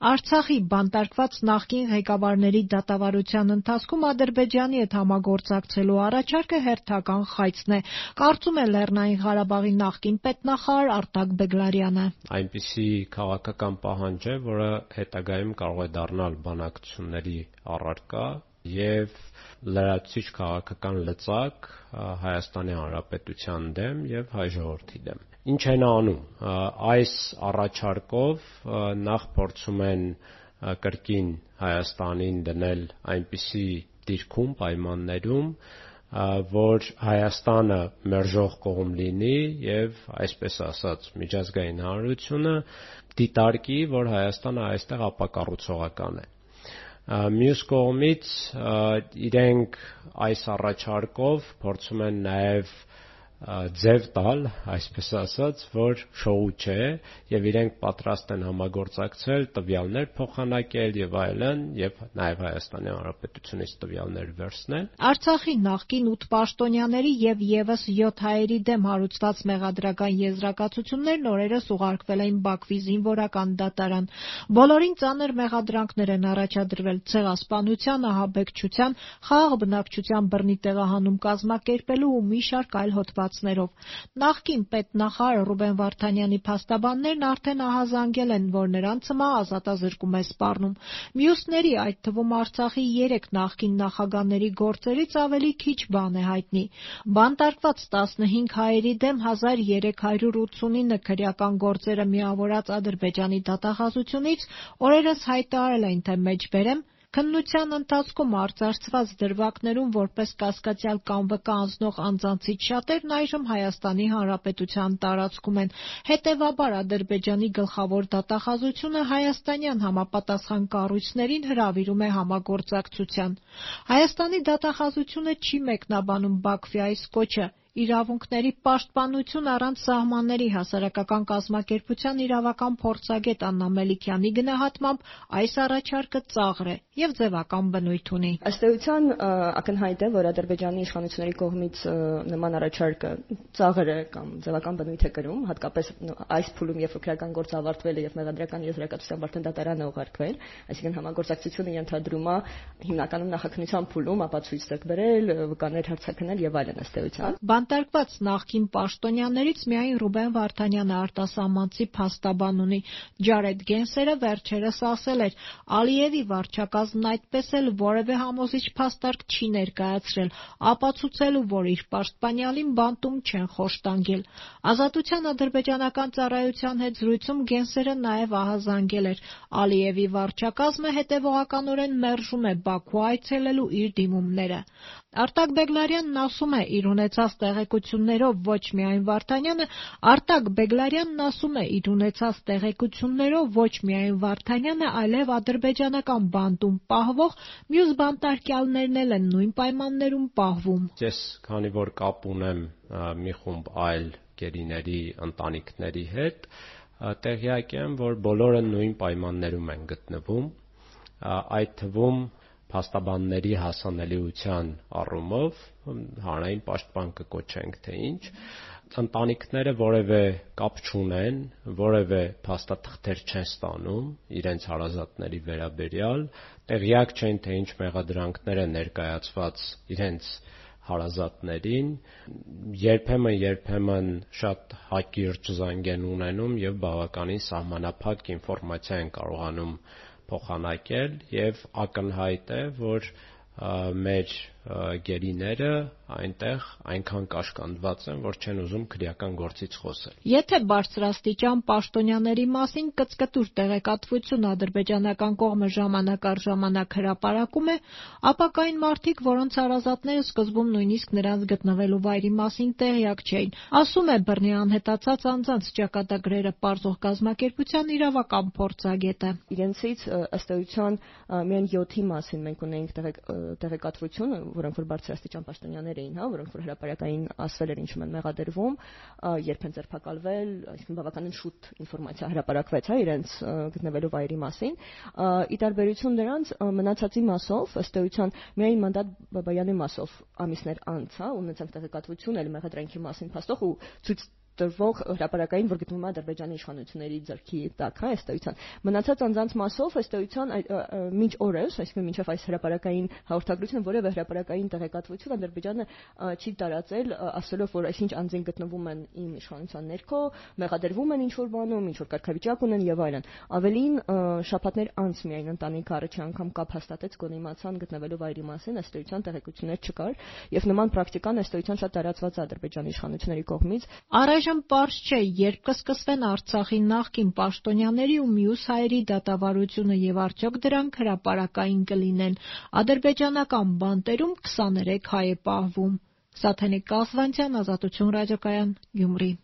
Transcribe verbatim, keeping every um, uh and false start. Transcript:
Արցախի բանտարկված նախկին ղեկավարների դատավարության ընթացքում Ադրբեջանի հետ համագործակցելու առաջարկը հերթական խայծն է, կարծում է Լեռնային Ղարաբաղի նախկին պետնախարար Արտակ Բեգլարյանը։ Այնպիսի քաղաքական պահանջ է, որը հետագայում կարող է դառնալ բանակցությունների առարկա եւ լրացուցիչ քաղաքական լծակ Հայաստանի Հանրապետության դեմ եւ հայ ժողովրդի դեմ։ Ինչ են անում այս առաջարկով, նախ փորձում են կրկին Հայաստանին դնել այնպիսի դիրքում, պայմաններում, որ Հայաստանը մերժող կողմ լինի եւ այսպես ասած միջազգային հանրությունը դիտարկի, որ Հայաստանը այստեղ ապակառուցողական է։ Մյուս կողմից իրենք այս առաջարկով փորձում են նաեւ ձև տալ, այսպես ասած, որ շոու չէ եւ իրենք պատրաստ են համագործակցել, տվյալներ փոխանակել եւ այլն եւ նաեւ Հայաստանի Հանրապետությունից տվյալներ վերցնել։ Արցախի նախկին ութ պաշտոնյաների եւ եւս յոթ հայերի դեմ հարուցված մեղադրական եզրակացություններն օրերս ուղարկվել էին Բաքվի զինվորական դատարան։ Բոլորին ծանր մեղադրանքներ են առաջադրվել ցեղասպանության, ահաբեկչության, խաղաղ բնակչության բռնի տեղահանում կազմակերպելու ու մի շարք այլ հոդվածներով։ Նախկին պետնախարար Ռուբեն Վարդանյանի փաստաբաններն արդեն ահազանգել են, որ նրան ցմահ ազատազրկում է սպառնում։ Մյուսների, այդ թվում Արցախի երեք նախկին նախագահների գործերից ավելի քիչ բան է հայտնի։ Բանտարկված տասնհինգ հայերի դեմ հազար երեք հարյուր ութսունինը քրեական գործերը միավորած Ադրբեջանի դատախազությունից օրերս հայտարարել են, թե մեջբերեմ քննության ընթացքում արծարծված դրվագներում որպես կասկածյալ կամ վկա անձնող անձանցից շատերն այժմ Հայաստանի Հանրապետության տարածքում են։ Հետևաբար Ադրբեջանի գլխավոր դատախազությունը հայաստանյան համապատասխան կառույցներին հրավիրում է համագործակցության։ Հայաստանի դատախազությունը չի մեկնաբանում Բաքվի այս կոչը։ Իրավունքների պաշտպանություն առանց սահմանների հասարակական կազմակերպության իրավական փորձագետ Աննա Մելիքյանի գնահատմամբ այս առաջարկը ծաղր է եւ ձևական բնույթ ունի։ Ըստ էության ակնհայտ է, որ Ադրբեջանի իշխանությունների կողմից նման առաջարկը ծաղր է կամ ձևական բնույթ է կրում, հատկապես այս փուլում, երբ քրեական գործը ավարտվել է եւ մեղադրական եզրակացության արդեն դատարան է ուղարկվել, այսինքն համագործակցությունը ենթադրում է հիմնականում նախաքննության փուլում ապացույց տեղ բերել, վկաներ հարցակնել եւ այլն ըստ էության։ Բանտարկված նախկին պաշտոնյաներից միայն Ռուբեն Վարդանյանը արտասահմանցի փաստաբան ունի։ Ջարեդ Գենսերը վերջերս ասել էր. Ալիևի վարչակազմն այդպես էլ որևէ համոզիչ փաստարկ չի ներկայացրել, ապացուցելու, որ իր պաշտպանյալին բանտում չեն խոշտանգել։ Ազատության ադրբեջանական ծառայության հետ զրույցում Գենսերը նաև ահազանգել էր. Ալիևի վարչակազմը հետևողականորեն մերժում է Բաքու այցելելու իր դիմումները։ Արտակ Բեգլարյանն ասում է, իր ունեցած տեղեկություններով ոչ միայն Վարդանյանը, Արտակ Բեգլարյանն ասում է, իր ունեցած տեղեկություններով ոչ միայն Վարդանյանը, այլև ադրբեջանական բանտում պահվող մյուս բանտարկյալներն էլ են նույն պայմաններում պահվում։ Ես քանի որ կապ ունեմ մի խումբ այլ գերիների ընտանիքների հետ, տեղյակ եմ, որ բոլորը նույն պայմաններում են գտնվում, այդ թվում փաստաբանների հասանելիության առումով հանրային պաշտպան կկոչենք թե ինչ, ընտանիքները որևէ կապ չունեն, որևէ փաստաթղթեր չեն ստանում իրենց հարազատների վերաբերյալ, տեղյակ չեն թե ինչ մեղադրանքներ են ներկայացված իրենց հարազատներին, երբեմն երբեմն շատ հակիրճ զանգ են ունենում եւ բավականին սահմանափակ ինֆորմացիա են կարողանում փոխանակել եւ ակնհայտ է, որ մեր գերիները այնտեղ այնքան կաշկանդված են, որ չեն ուզում քրեական գործից խոսել։ Եթե բարձրաստիճան պաշտոնյաների մասին կծկտուր տեղեկատվություն ադրբեջանական կողմը ժամանակ առ ժամանակ հրապարակում է, ապա կային մարդիկ, որոնց հարազատները սկզբում նույնիսկ նրանց գտնվելու վայրի մասին տեղյակ չէին, ասում է բռնի անհետացած անձանց ճակատագրերը պարզող կազմակերպության իրավական փորձագետը։ Իրենցից ըստ էության միայն յոթի մասին մենք ունեինք տեղեկատվություն, որոնք որ բարձրաստիճան պաշտոնյաներ էին, հա, որոնք որ հրապարակային ասվել էր ինչու են մեղադրվում, երբ են ձերբակալվել, այսինքն բավականին շուտ ինֆորմացիա հրապարակվեց, հա, իրենց գտնվելու վայրի մասին։ Ի տարբերություն դրանց մնացածի մասով, ըստ էության միայն Մանդատ Բաբայանի մասով ամիսներ անց, հա, ունեցանք տեղեկատվություն էլ մեղադրանքի մասին փաստող ու ցույց տրվող հրապարակային, որ գտնվում է Ադրբեջանի իշխանությունների ձեռքի տակ, հա, ըստ էության։ Մնացած անձանց մասով ըստ էության մինչ օրս, այսինքն մինչև այս հրապարակային հաղորդագրությունը որևէ հրապարակային տեղեկատվություն Ադրբեջանը չի տարածել, ասելով, որ այսինչ անձին գտնվում են իմ իշխանության ներքո, մեղադրվում են ինչ-որ բանում, ինչ-որ կարգավիճակ ունեն եւ այլն։ Ավելին, շաբաթներ անց միայն ընտանիքը առաջի անգամ կապ հաստատեց գոնիմացան գտնվելու վայրի մասին, ըստ էության տեղեկություններ չկար, եւ նման պրակտիկան ըստ էության շատ տարածված է Ադրբեջանի իշխանությունների կողմից։ Առայժմ պարզ չէ, երբ կսկսվեն Արցախի նախկին պաշտոնյաների ու մյուս հայերի դատավարությունը եւ արդյոք դրանք հրապարակային կլինեն։ Ադրբեջանական բանտերում քսաներեք հայ է պահվում։ Սաթենիկ Կասվանցյան, Ազատություն ռադիոկայան, Գյումրի։